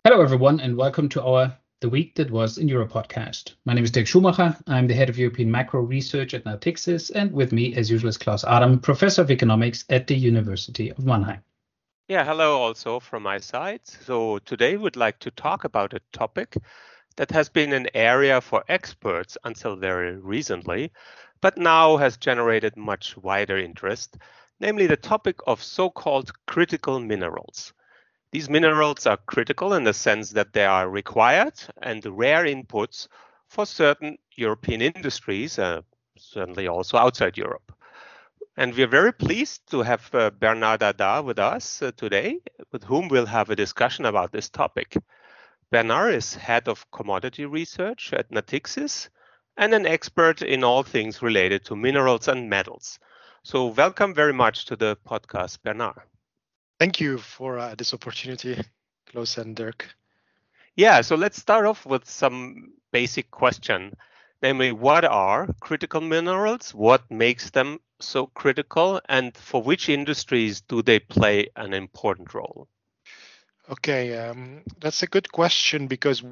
Hello, everyone, and welcome to our The Week That Was in Europe podcast. My name is Dirk Schumacher. I'm the head of European macro research at Natixis, and with me, as usual, is Klaus Adam, professor of economics at the University of Mannheim. Yeah, hello also from my side. So today we'd like to talk about a topic that has been an area for experts until very recently, but now has generated much wider interest, namely the topic of so-called critical minerals. These minerals are critical in the sense that they are required and rare inputs for certain European industries, certainly also outside Europe. And we're very pleased to have Bernard Dada with us today, with whom we'll have a discussion about this topic. Bernard is head of commodity research at Natixis and an expert in all things related to minerals and metals. So welcome very much to the podcast, Bernard. Thank you for this opportunity, Klaus and Dirk. Yeah, so let's start off with some basic question, namely, what are critical minerals? What makes them so critical? And for which industries do they play an important role? Okay, that's a good question because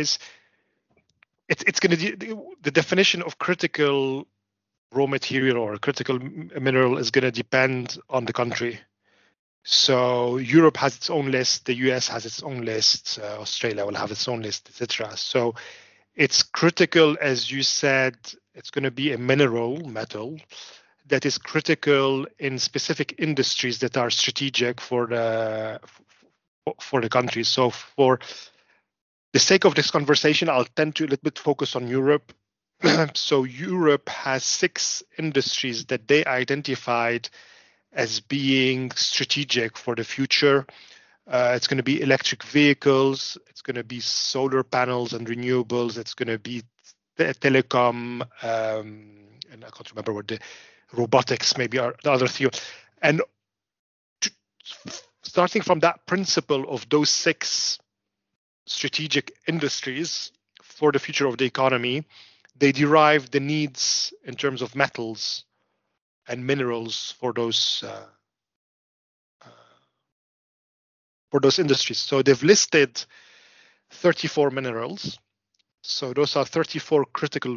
it's going to the definition of critical raw material or critical mineral is going to depend on the country. So Europe has its own list, the US has its own list, Australia will have its own list, etc. So it's critical, as you said, it's going to be a metal that is critical in specific industries that are strategic for the country. So for the sake of this conversation, I'll tend to a little bit focus on Europe. So Europe has 6 industries that they identified as being strategic for the future. It's going to be electric vehicles, it's going to be solar panels and renewables, it's going to be telecom, and I can't remember what the robotics maybe are the other few. And starting from that principle of those 6 strategic industries for the future of the economy, they derive the needs in terms of metals and minerals for those industries. So they've listed 34 minerals. So those are 34 critical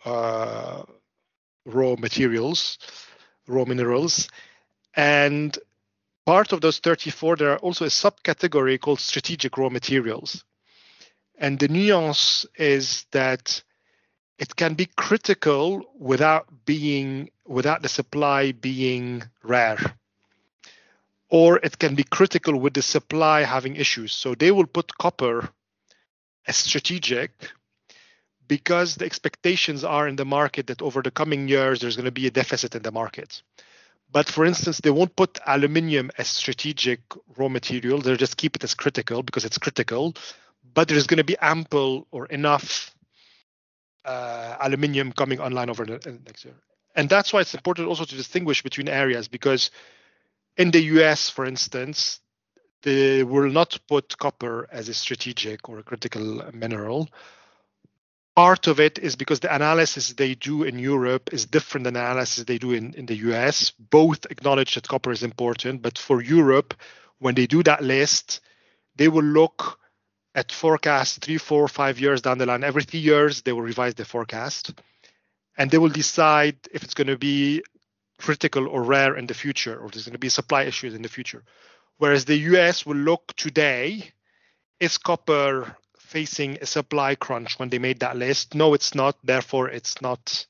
raw minerals. And part of those 34, there are also a subcategory called strategic raw materials. And the nuance is that it can be critical without the supply being rare, or it can be critical with the supply having issues. So they will put copper as strategic because the expectations are in the market that over the coming years there's going to be a deficit in the market. But for instance, they won't put aluminium as strategic raw material. They'll just keep it as critical because it's critical, but there's going to be ample or enough aluminium coming online over the next year. And that's why it's important also to distinguish between areas, because in the US, for instance, they will not put copper as a strategic or a critical mineral. Part of it is because the analysis they do in Europe is different than the analysis they do in the US. Both acknowledge that copper is important, but for Europe, when they do that list, they will look at forecasts 3, 4, 5 years down the line. Every 3 years, they will revise the forecast, and they will decide if it's going to be critical or rare in the future, or there's going to be supply issues in the future. Whereas the US will look today, is copper facing a supply crunch when they made that list? No, it's not. Therefore, it's not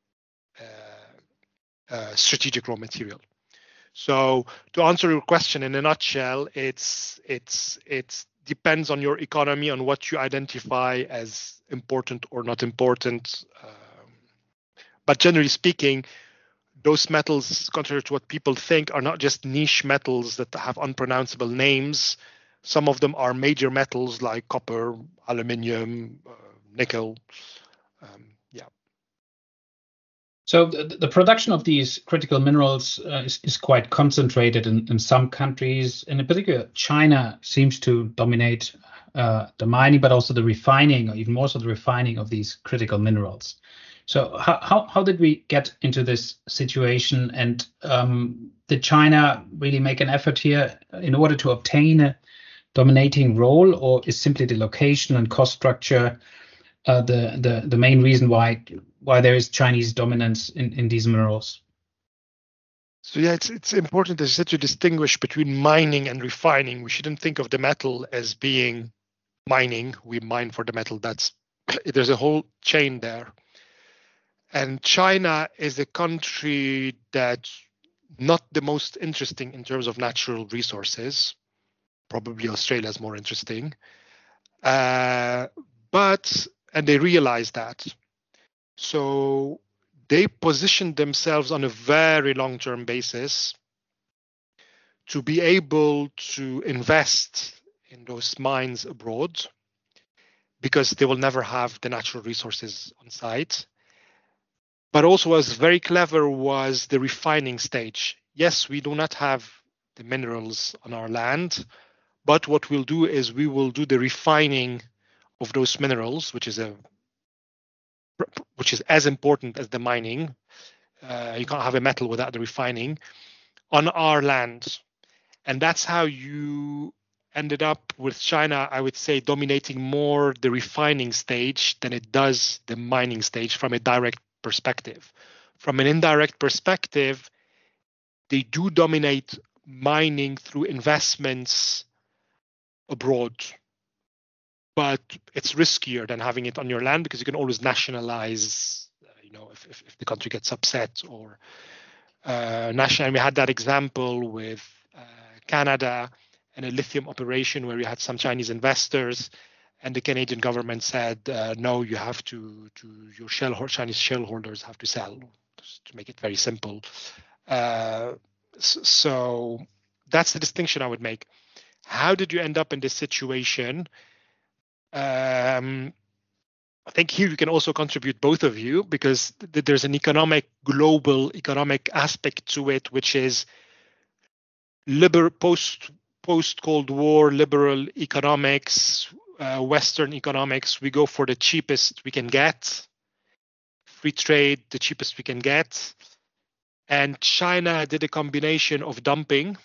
strategic raw material. So to answer your question in a nutshell, it's depends on your economy, on what you identify as important or not important. But generally speaking, those metals, contrary to what people think, are not just niche metals that have unpronounceable names. Some of them are major metals like copper, aluminium, nickel. So the production of these critical minerals is quite concentrated in some countries, and in particular, China seems to dominate the mining, but also the refining, or even more so the refining of these critical minerals. So how did we get into this situation, and did China really make an effort here in order to obtain dominating role, or is simply the location and cost structure the main reason why there is Chinese dominance in these minerals? So yeah, it's important, as I said, to distinguish between mining and refining. We shouldn't think of the metal as being mining. We mine for the metal. There's a whole chain there. And China is a country that's not the most interesting in terms of natural resources. Probably Australia is more interesting. And they realize that. So they positioned themselves on a very long-term basis to be able to invest in those mines abroad, because they will never have the natural resources on site. But also was very clever was the refining stage. Yes, we do not have the minerals on our land, but what we'll do is we will do the refining of those minerals, which is as important as the mining. You can't have a metal without the refining on our land. And that's how you ended up with China, I would say, dominating more the refining stage than it does the mining stage from a direct perspective. From an indirect perspective, they do dominate mining through investments abroad. But it's riskier than having it on your land, because you can always nationalize, if the country gets upset or national. And we had that example with Canada and a lithium operation where we had some Chinese investors, and the Canadian government said, no, you have to your Chinese shareholders have to sell, just to make it very simple. So that's the distinction I would make. How did you end up in this situation? I think here you can also contribute, both of you, because there's an global economic aspect to it, which is post-Cold War liberal economics, Western economics. We go for the cheapest we can get, free trade, the cheapest we can get. And China did a combination of dumping,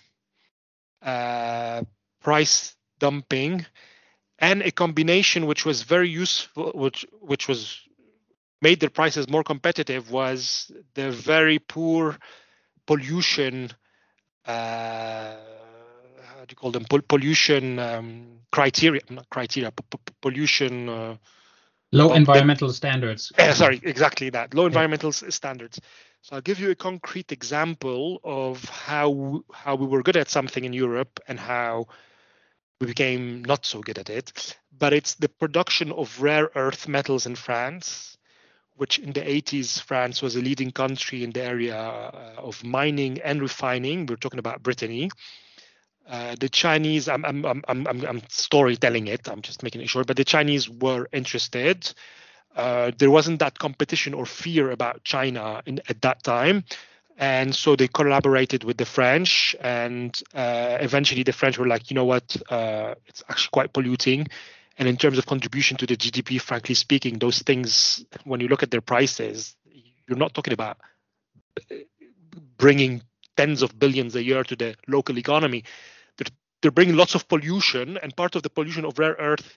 price dumping, and a combination which was very useful, which was made their prices more competitive, was the very poor pollution. How do you call them? Pollution criteria, not criteria. Pollution. Low environmental standards. Sorry, exactly that. Low environmental standards. So I'll give you a concrete example of how we were good at something in Europe and how we became not so good at it. But it's the production of rare earth metals in France, which in the 80s, France was a leading country in the area of mining and refining. We're talking about Brittany. The Chinese, I'm storytelling it, I'm just making it short, but the Chinese were interested. There wasn't that competition or fear about China at that time. And so they collaborated with the French, and eventually the French were like, you know what, it's actually quite polluting. And in terms of contribution to the GDP, frankly speaking, those things, when you look at their prices, you're not talking about bringing tens of billions a year to the local economy. They're bringing lots of pollution, and part of the pollution of rare earth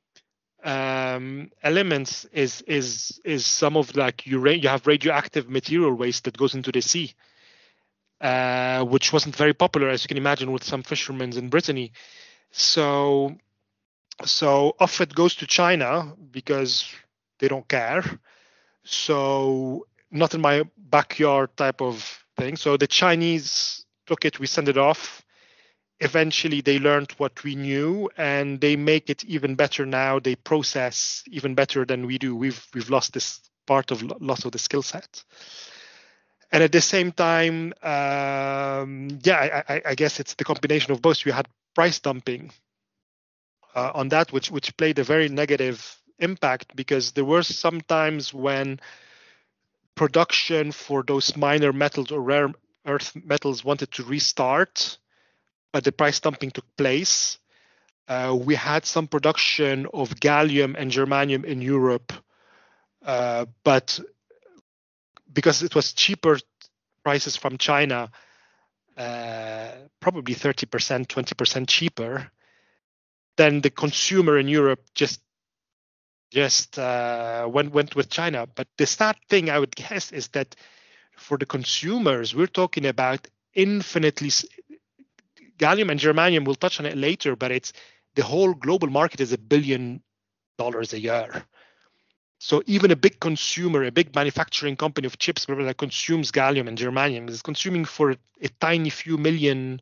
elements is some of, like, you have radioactive material waste that goes into the sea, which wasn't very popular, as you can imagine, with some fishermen in Brittany. So off it goes to China because they don't care. So not in my backyard type of thing. So the Chinese took it, we sent it off. Eventually they learned what we knew, and they make it even better now. They process even better than we do. We've lost this part of lots of the skill set. And at the same time, I guess it's the combination of both. We had price dumping on that, which played a very negative impact, because there were some times when production for those minor metals or rare earth metals wanted to restart, but the price dumping took place. We had some production of gallium and germanium in Europe, but because it was cheaper prices from China, probably 30%, 20% cheaper, then the consumer in Europe just went with China. But the sad thing I would guess is that for the consumers, we're talking about infinitely gallium and germanium. We'll touch on it later, but it's the whole global market is $1 billion a year. So even a big consumer, a big manufacturing company of chips that consumes gallium and germanium is consuming for a tiny few $1 million.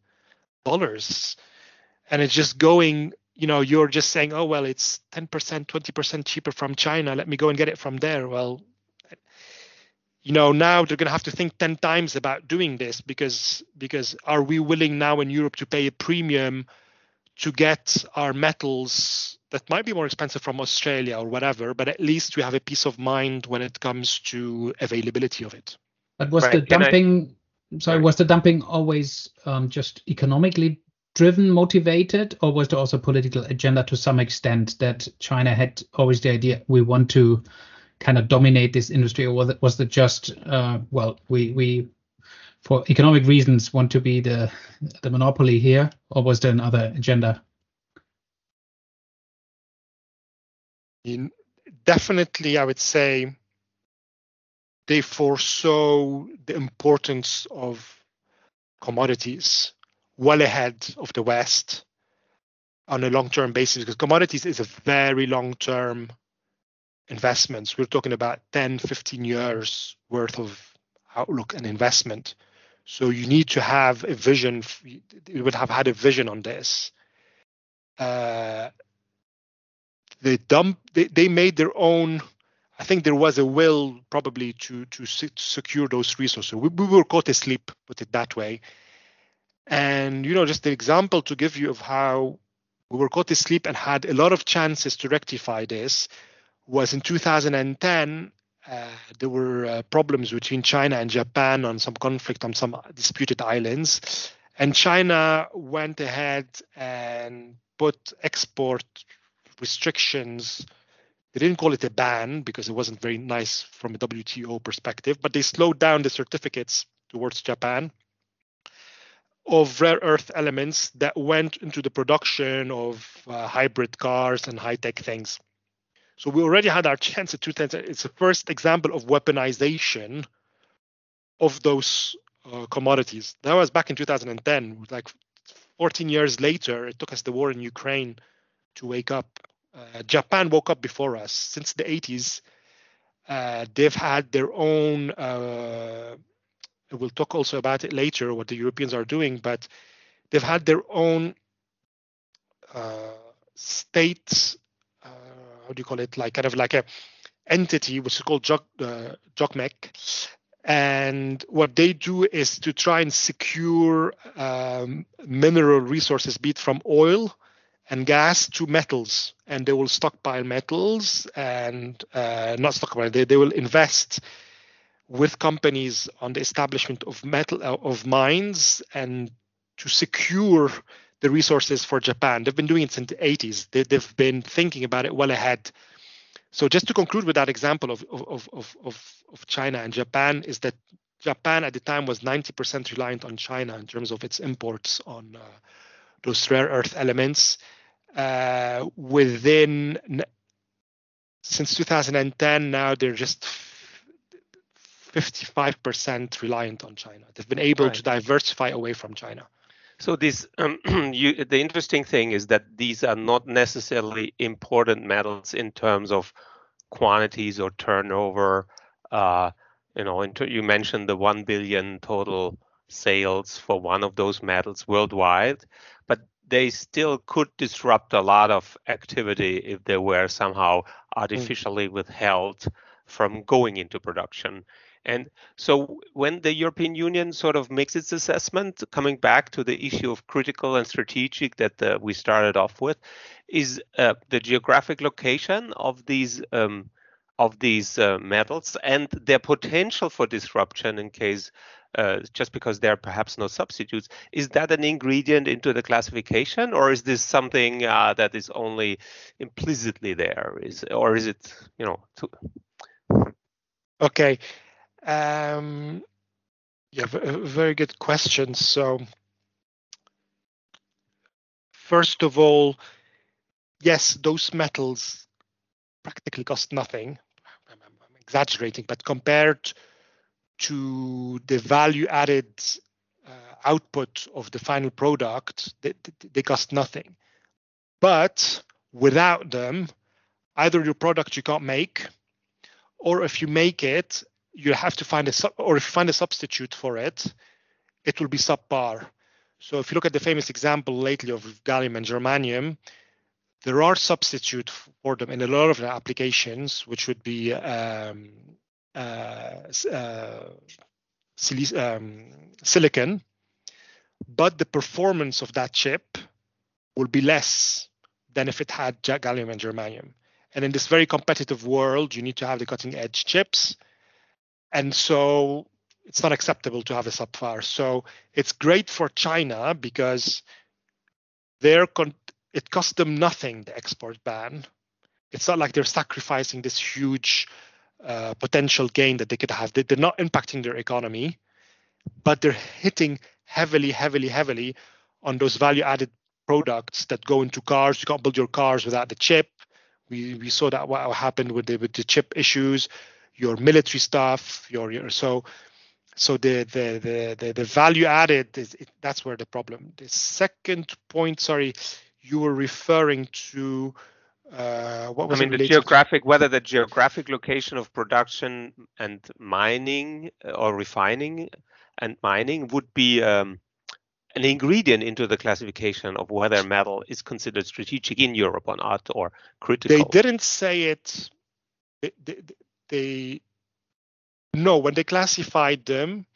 And it's just going, you're just saying, oh, well, it's 10%, 20% cheaper from China. Let me go and get it from there. Well, now they're going to have to think 10 times about doing this because are we willing now in Europe to pay a premium to get our metals that might be more expensive from Australia or whatever, but at least we have a peace of mind when it comes to availability of it. But was the dumping, was the dumping always just economically driven, motivated, or was there also a political agenda to some extent that China had always the idea we want to kind of dominate this industry, or was it just, we for economic reasons want to be the monopoly here, or was there another agenda? Definitely, I would say they foresaw the importance of commodities well ahead of the West on a long-term basis, because commodities is a very long-term investments. We're talking about 10, 15 years worth of outlook and investment. So you need to have a vision. You would have had a vision on this. They made their own. I think there was a will probably to secure those resources. We were caught asleep, put it that way. And just the example to give you of how we were caught asleep and had a lot of chances to rectify this was in 2010. There were problems between China and Japan on some conflict on some disputed islands. And China went ahead and put export restrictions. They didn't call it a ban because it wasn't very nice from a WTO perspective, but they slowed down the certificates towards Japan of rare earth elements that went into the production of hybrid cars and high-tech things. So we already had our chance at 2010. It's the first example of weaponization of those commodities. That was back in 2010. Like 14 years later, it took us the war in Ukraine to wake up. Japan woke up before us. Since the 80s, they've had their own, we'll talk also about it later, what the Europeans are doing, but they've had their own state, how do you call it, like kind of like a entity which is called JOGMEC. And what they do is to try and secure mineral resources, be it from oil and gas to metals. And they will stockpile metals and not stockpile, they will invest with companies on the establishment of mines and to secure the resources for Japan. They've been doing it since the 80s. They've been thinking about it well ahead. So just to conclude with that example of China and Japan is that Japan at the time was 90% reliant on China in terms of its imports on those rare earth elements. Since 2010, now they're just 55% reliant on China. They've been able to diversify away from China. So this, the interesting thing is that these are not necessarily important metals in terms of quantities or turnover. You mentioned the 1 billion total sales for one of those metals worldwide, but they still could disrupt a lot of activity if they were somehow artificially withheld from going into production. And so when the European Union sort of makes its assessment, coming back to the issue of critical and strategic that we started off with, is the geographic location of these metals and their potential for disruption in case, just because there are perhaps no substitutes. Is that an ingredient into the classification, or is this something that is only implicitly there? Or is it, Okay. Very good question. So first of all, yes, those metals practically cost nothing. I'm exaggerating, but compared to the value added output of the final product, they cost nothing. But without them, either your product you can't make, or if you make it, you have to find or if you find a substitute for it, it will be subpar. So if you look at the famous example lately of gallium and germanium, there are substitutes for them in a lot of applications, which would be silicon, but the performance of that chip will be less than if it had gallium and germanium. And in this very competitive world, you need to have the cutting edge chips. And so it's not acceptable to have a subpar. So it's great for China because it cost them nothing, the export ban. It's not like they're sacrificing this huge potential gain that they could have. They're not impacting their economy, but they're hitting heavily on those value-added products that go into cars. You can't build your cars without the chip. We saw that what happened with the chip issues. Your military stuff, so the value added that's where the problem. The second point, sorry, you were referring to what was the geographic, whether the geographic location of production and mining or refining and mining would be an ingredient into the classification of whether metal is considered strategic in Europe or not, or critical. They didn't say it. No, when they classified them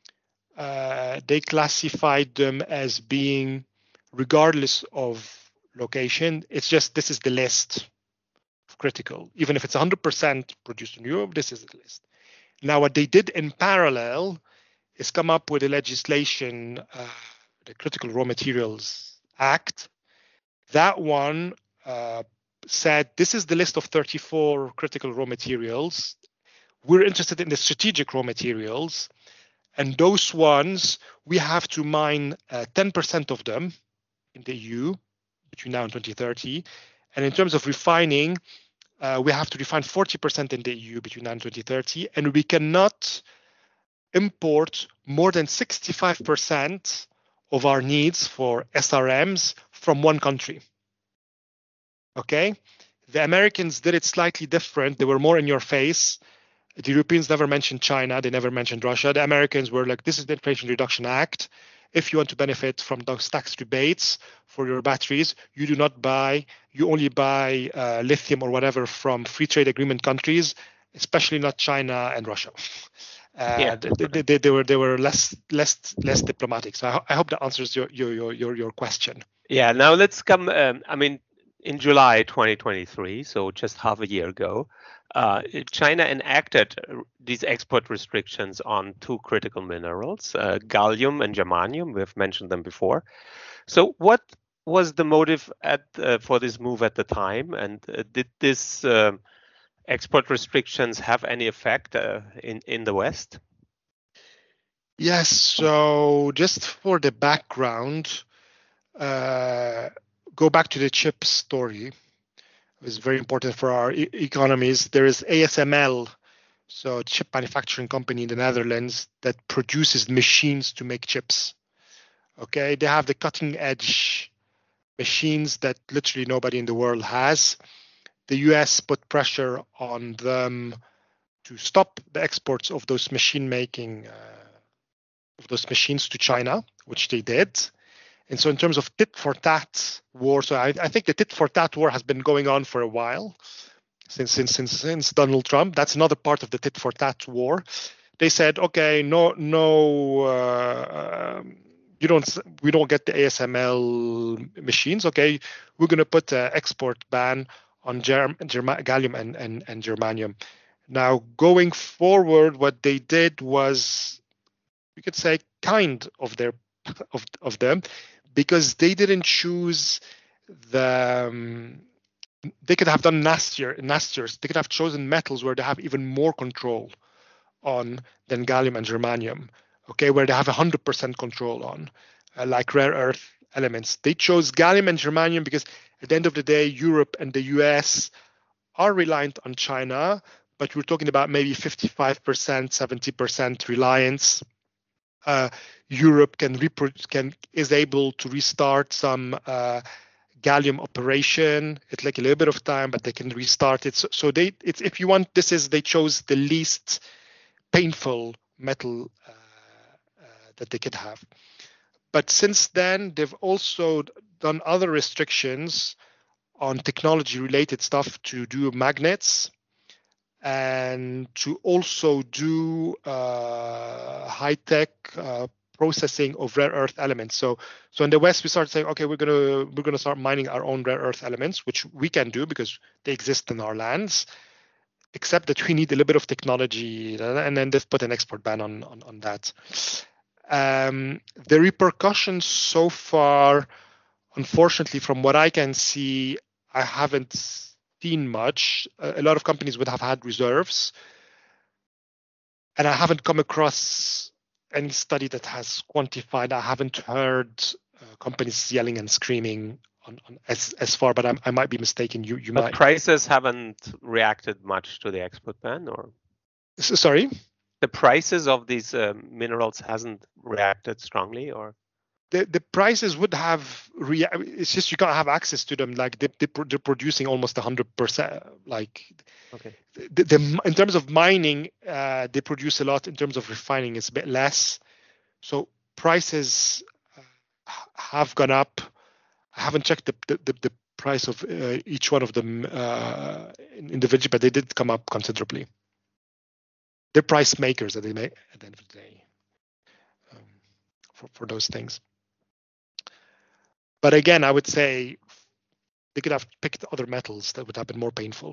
as being regardless of location. It's just this is the list of critical. Even if it's 100% produced in Europe, this is the list. Now, what they did in parallel is come up with a legislation, the Critical Raw Materials Act. That one said this is the list of 34 critical raw materials. We're interested in the strategic raw materials, and those ones we have to mine 10% of them in the EU between now and 2030. And in terms of refining, we have to refine 40% in the EU between now and 2030, and we cannot import more than 65% of our needs for SRMs from one country. Okay, the Americans did it slightly different. They were more in your face. The Europeans never mentioned China. They never mentioned Russia. The Americans were like, this is the Inflation Reduction Act. If you want to benefit from those tax rebates for your batteries, you do not buy, you only buy lithium or whatever from free trade agreement countries, especially not China and Russia. They were less diplomatic. So I hope that answers your question. Yeah. Now let's come. In July 2023, so just half a year ago, China enacted these export restrictions on two critical minerals, gallium and germanium. We've mentioned them before. So what was the motive for this move at the time? And did this export restrictions have any effect in the West? Yes. So just for the background, go back to the chip story. It was very important for our economies. There is ASML, so a chip manufacturing company in the Netherlands that produces machines to make chips. Okay, they have the cutting edge machines that literally nobody in the world has. The US put pressure on them to stop the exports of those machines to China, which they did. And so in terms of tit for tat war, so I think the tit for tat war has been going on for a while, since Donald Trump. That's another part of the tit for tat war. They said, okay, we don't get the ASML machines. Okay, we're going to put an export ban on gallium and germanium. Now, going forward, what they did was, we could say, kind of them, because they didn't choose they could have done nastier. They could have chosen metals where they have even more control on than gallium and germanium. Okay, where they have 100% control on, like rare earth elements. They chose gallium and germanium because at the end of the day, Europe and the US are reliant on China, but we're talking about maybe 55%, 70% reliance. Europe is able to restart some gallium operation. It take a little bit of time, but they can restart it. So if you want, they chose the least painful metal that they could have. But since then, they've also done other restrictions on technology-related stuff to do magnets and to also do high-tech processing of rare earth elements. So in the West, we started saying, okay, we're gonna start mining our own rare earth elements, which we can do because they exist in our lands. Except that we need a little bit of technology, and then they've put an export ban on that. The repercussions so far, unfortunately, from what I can see, I haven't seen much. A lot of companies would have had reserves, and I haven't come across any study that has quantified. I haven't heard companies yelling and screaming on as far, but I might be mistaken. You might. Prices haven't reacted much to the export ban, or sorry, the prices of these minerals hasn't reacted strongly, or the prices would have it's just you can't have access to them. Like they're producing almost 100%. Like okay, in terms of mining, they produce a lot. In terms of refining, it's a bit less. So prices have gone up. I haven't checked the price of each one of them individually, but they did come up considerably. They're price makers that they make at the end of the day for those things. But again, I would say they could have picked other metals that would have been more painful.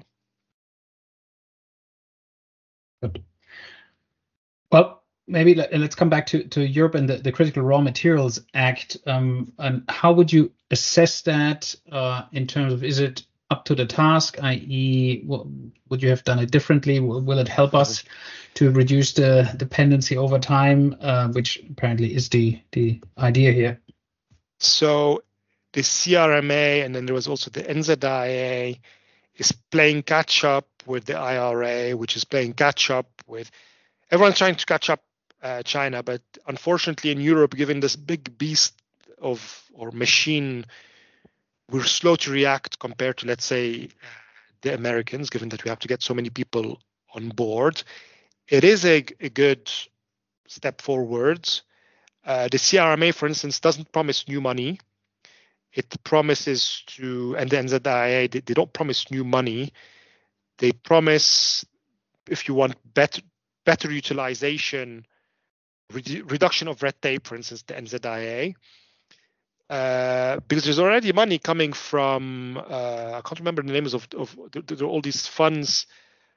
Good. Well, maybe let's come back to Europe and the Critical Raw Materials Act. And how would you assess that in terms of, is it up to the task, i.e. would you have done it differently? Will it help us to reduce the dependency over time, which apparently is the idea here? So the CRMA, and then there was also the NZIA, is playing catch up with the IRA, which is playing catch up with everyone's trying to catch up China, but unfortunately in Europe, given this big beast or machine, we're slow to react compared to, let's say, the Americans, given that we have to get so many people on board. It is a good step forward. The CRMA, for instance, doesn't promise new money. It promises to, and the NZIA, they don't promise new money. They promise, if you want better utilization, reduction of red tape, for instance, the NZIA. Because there's already money coming from, I can't remember the names of all these funds,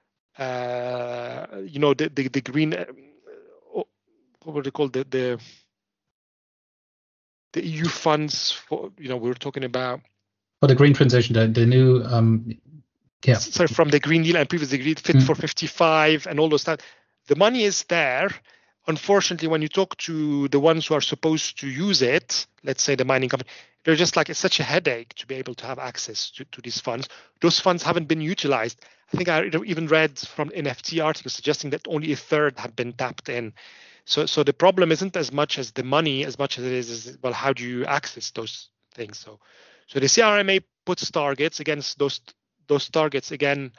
the green, what were they called? The EU funds for, we were talking about. For the green transition, the new, Sorry, from the Green Deal and previously agreed Fit for 55 and all those stuff. The money is there. Unfortunately, when you talk to the ones who are supposed to use it, let's say the mining company, they're just like, it's such a headache to be able to have access to these funds. Those funds haven't been utilized. I think I even read from NFT articles suggesting that only a third have been tapped in. So the problem isn't as much as the money, as much as it is, well, how do you access those things? So the CRMA puts targets against those targets, again,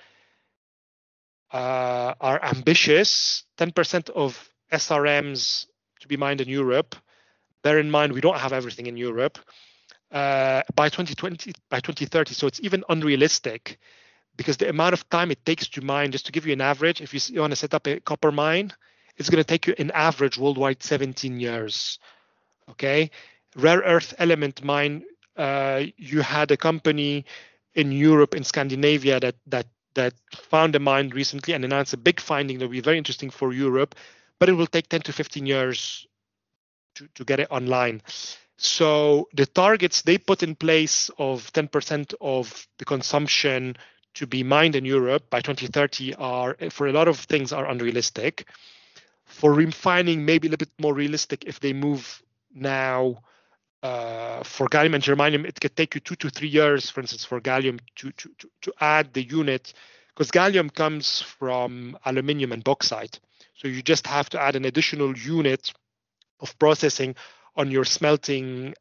are ambitious. 10% of SRMs to be mined in Europe. Bear in mind, we don't have everything in Europe by 2030. So it's even unrealistic because the amount of time it takes to mine, just to give you an average, if you want to set up a copper mine, it's going to take you an average worldwide 17 years. Okay. Rare earth element mine, you had a company in Europe, in Scandinavia, that found a mine recently and announced a big finding that will be very interesting for Europe, but it will take 10 to 15 years to get it online. So the targets they put in place of 10% of the consumption to be mined in Europe by 2030 are, for a lot of things, are unrealistic. For refining, maybe a little bit more realistic if they move now for gallium and germanium, it could take you 2 to 3 years, for instance, for gallium to add the unit, because gallium comes from aluminium and bauxite. So you just have to add an additional unit of processing on your smelting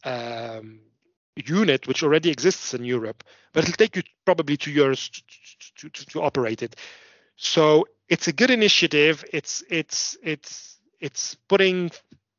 unit, which already exists in Europe, but it'll take you probably 2 years to operate it. So it's a good initiative. It's putting,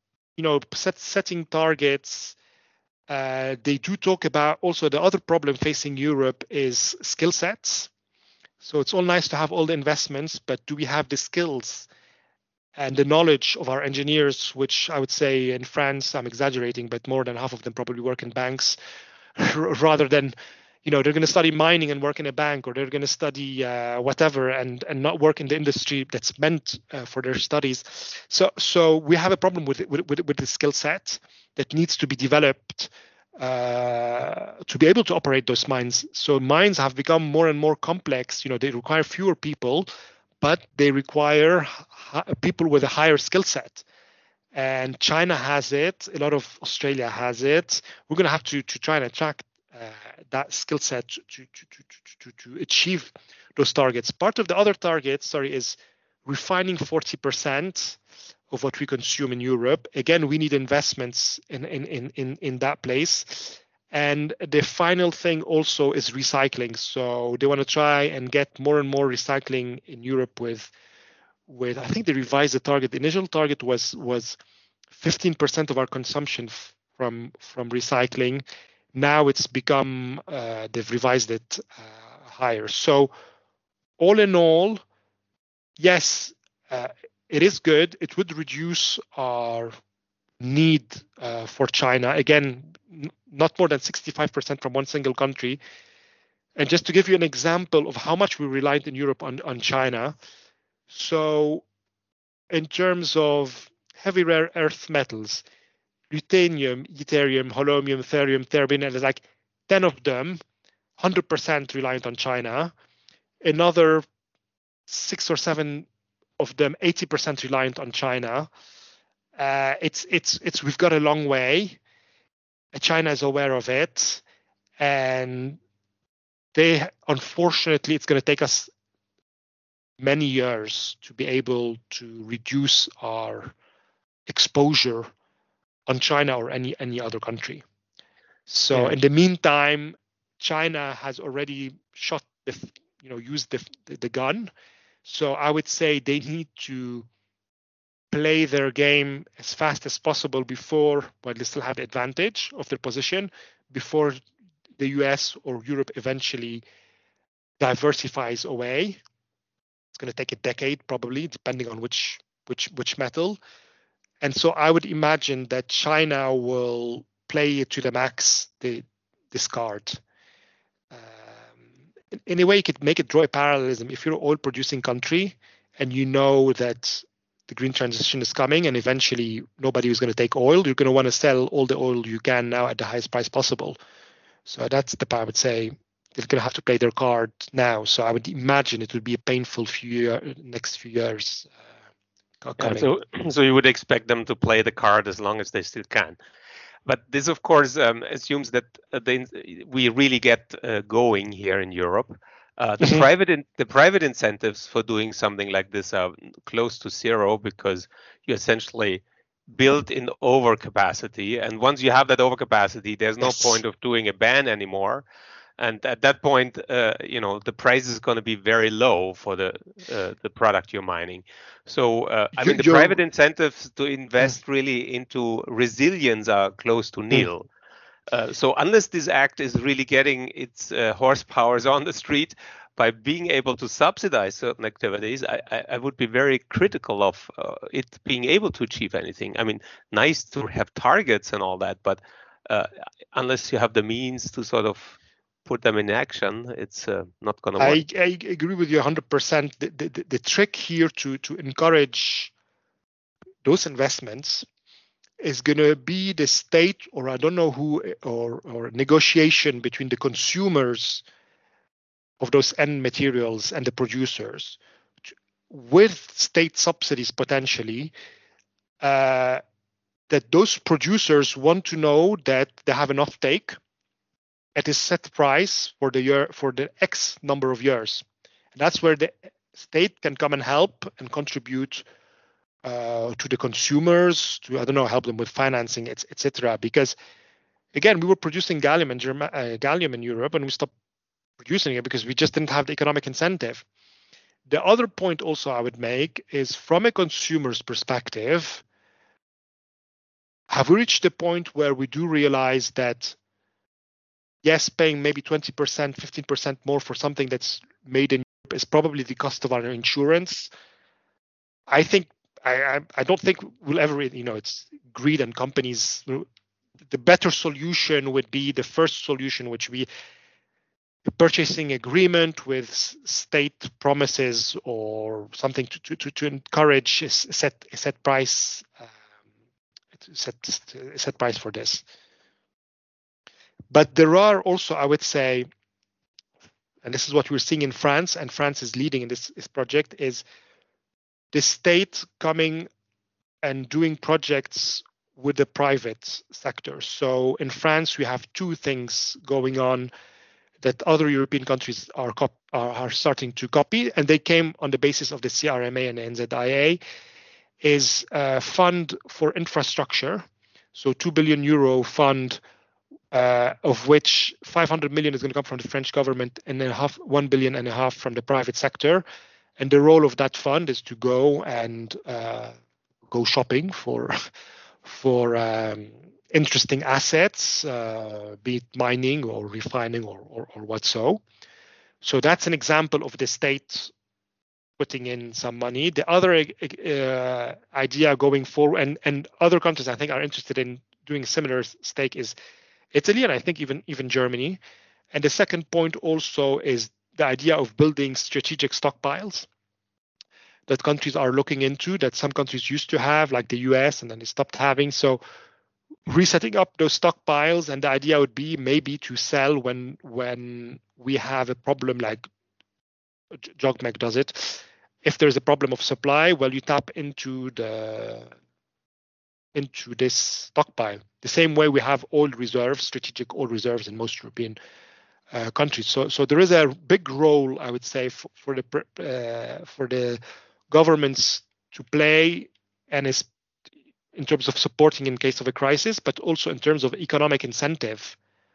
setting targets. They do talk about also the other problem facing Europe is skill sets. So it's all nice to have all the investments, but do we have the skills and the knowledge of our engineers, which I would say in France, I'm exaggerating, but more than half of them probably work in banks, rather than, they're going to study mining and work in a bank, or they're going to study whatever and not work in the industry that's meant for their studies. So we have a problem with the skill set that needs to be developed to be able to operate those mines. So mines have become more and more complex. They require fewer people, but they require people with a higher skill set. And China has it. A lot of Australia has it. We're going to have to try and attract that skill set to achieve those targets. Part of the other targets, is refining 40% of what we consume in Europe. Again, we need investments in that place. And the final thing also is recycling. So they want to try and get more and more recycling in Europe with I think they revised the target. The initial target was 15% of our consumption from recycling. Now it's become, they've revised it higher. So all in all, yes, it is good. It would reduce our need for China. Again, not more than 65% from one single country. And just to give you an example of how much we relied in Europe on China. So in terms of heavy rare earth metals, ruthenium, yttrium, holmium, thorium, terbium, and there's like 10 of them, 100% reliant on China. Another 6 or 7 of them, 80% reliant on China. We've got a long way. China is aware of it, and unfortunately, it's going to take us many years to be able to reduce our exposure on China or any other country. So in the meantime, China has already used the gun. So I would say they need to play their game as fast as possible while they still have the advantage of their position, before the US or Europe eventually diversifies away. It's going to take a decade probably, depending on which metal. And so I would imagine that China will play it to the max, this card. In a way, you could draw a parallelism. If you're an oil producing country and you know that the green transition is coming and eventually nobody is going to take oil, you're going to want to sell all the oil you can now at the highest price possible. So that's the part I would say they're going to have to play their card now. So I would imagine it would be a painful next few years coming. So you would expect them to play the card as long as they still can. But this, of course, assumes that we really get going here in Europe. The private incentives for doing something like this are close to zero, because you essentially build in overcapacity, and once you have that overcapacity, there's no point of doing a ban anymore. And at that point, the price is going to be very low for the product you're mining. So, the private incentives to invest really into resilience are close to nil. So unless this act is really getting its horsepowers on the street by being able to subsidize certain activities, I would be very critical of it being able to achieve anything. I mean, nice to have targets and all that, but unless you have the means to sort of put them in action, it's not going to work. I agree with you 100%. The trick here to encourage those investments is going to be the state, or I don't know who, or negotiation between the consumers of those end materials and the producers, with state subsidies potentially, that those producers want to know that they have enough take at a set price for the year, for the X number of years. And that's where the state can come and help and contribute to the consumers, to, I don't know, help them with financing, etc. Because again, we were producing gallium in Europe, and we stopped producing it because we just didn't have the economic incentive. The other point also I would make is, from a consumer's perspective, have we reached the point where we do realize that, yes, paying maybe 20%, 15% more for something that's made in Europe is probably the cost of our insurance? I think I don't think we'll ever, it's greed and companies. The better solution would be the first solution, which we purchasing agreement with state promises or something to encourage a set price, set price for this. But there are also, I would say, and this is what we're seeing in France, and France is leading in this project, is the state coming and doing projects with the private sector. So in France, we have two things going on that other European countries are starting to copy, and they came on the basis of the CRMA and the NZIA, is a fund for infrastructure. So 2 billion euro fund, of which 500 million is going to come from the French government and 1.5 billion from the private sector. And the role of that fund is to go and go shopping for interesting assets, be it mining or refining or what so. So that's an example of the state putting in some money. The other idea going forward, and other countries I think are interested in doing a similar stake, is Italy, and I think even Germany. And the second point also is the idea of building strategic stockpiles that countries are looking into, that some countries used to have, like the US, and then they stopped having. So resetting up those stockpiles, and the idea would be maybe to sell when we have a problem, like JOGMEC does it. If there's a problem of supply, well, you tap into this stockpile. The same way we have oil reserves, strategic oil reserves in most European countries. So there is a big role, I would say, for the governments to play, and is in terms of supporting in case of a crisis, but also in terms of economic incentive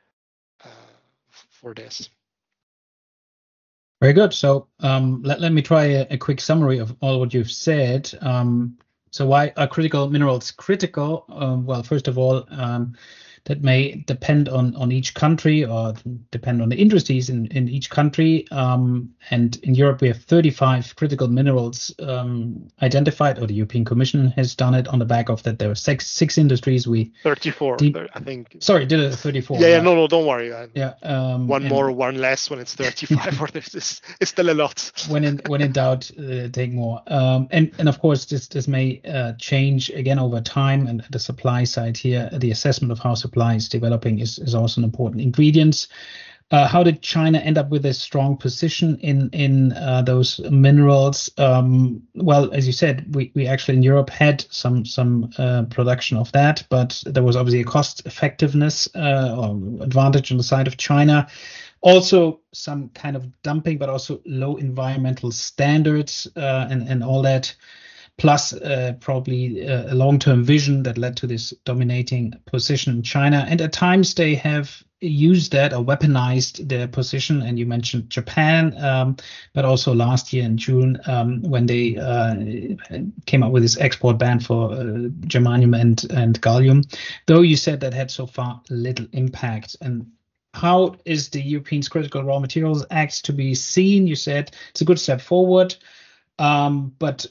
for this. Very good. So let me try a quick summary of all what you've said. So why are critical minerals critical? Well, first of all, that may depend on each country, or depend on the industries in each country. And in Europe, we have 35 critical minerals identified, or the European Commission has done it on the back of that. There are six industries. 34, I think. Sorry, did it 34? Yeah, no, don't worry. One more, one less when it's 35, or this is still a lot. When in doubt, take more. And of course, this may change again over time. And the supply side here, the assessment of how supply is developing is also an important ingredient. How did China end up with a strong position in those minerals? Well, as you said, we actually in Europe had some production of that, but there was obviously a cost effectiveness or advantage on the side of China. Also some kind of dumping, but also low environmental standards and all that. Plus probably a long-term vision that led to this dominating position in China. And at times they have used that or weaponized their position. And you mentioned Japan, but also last year in June when they came up with this export ban for germanium and gallium, though you said that had so far little impact. And how is the European Critical Raw Materials Act to be seen? You said it's a good step forward. But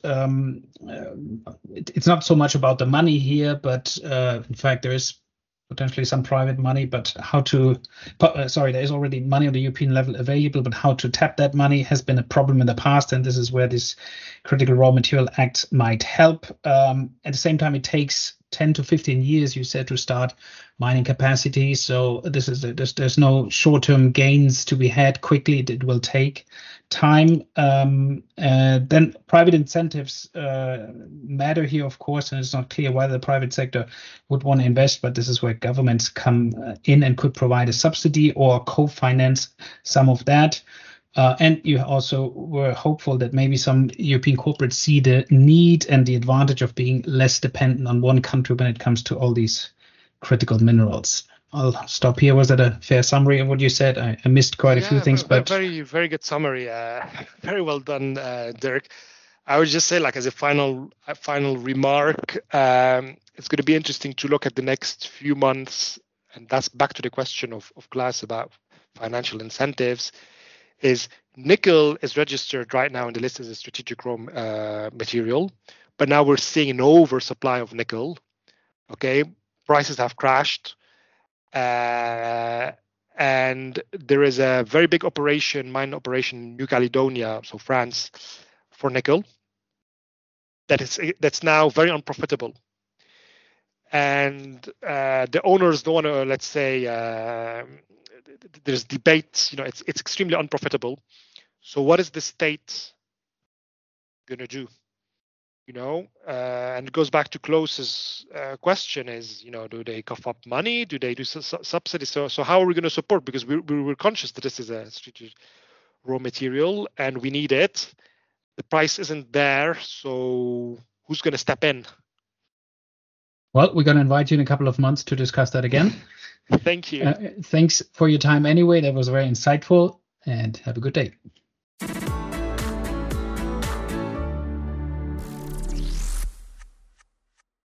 it's not so much about the money here, but in fact there is potentially some private money, but there is already money on the European level available, but how to tap that money has been a problem in the past, and this is where this Critical Raw Material Act might help. At the same time, it takes 10 to 15 years, you said, to start mining capacity. So there's no short-term gains to be had quickly. It will take time. Then private incentives matter here, of course, and it's not clear whether the private sector would want to invest, but this is where governments come in and could provide a subsidy or co-finance some of that. And you also were hopeful that maybe some European corporates see the need and the advantage of being less dependent on one country when it comes to all these critical minerals. I'll stop here. Was that a fair summary of what you said? I missed quite a few things, but very, very good summary. Very well done, Dirk. I would just say, like, as a final remark, it's going to be interesting to look at the next few months, and that's back to the question of Klaas about financial incentives. Is nickel is registered right now in the list as a strategic raw material, but now we're seeing an oversupply of nickel. Okay, prices have crashed, and there is a very big mine operation in New Caledonia, so France, for nickel. That's now very unprofitable, and the owners don't want to, let's say. There's debate, it's extremely unprofitable. So what is the state going to do? And it goes back to Klaus's question is, do they cough up money? Do they do subsidies? So how are we going to support? Because we're conscious that this is a strategic raw material and we need it. The price isn't there. So who's going to step in? Well, we're going to invite you in a couple of months to discuss that again. Thank you. Thanks for your time anyway. That was very insightful, and have a good day.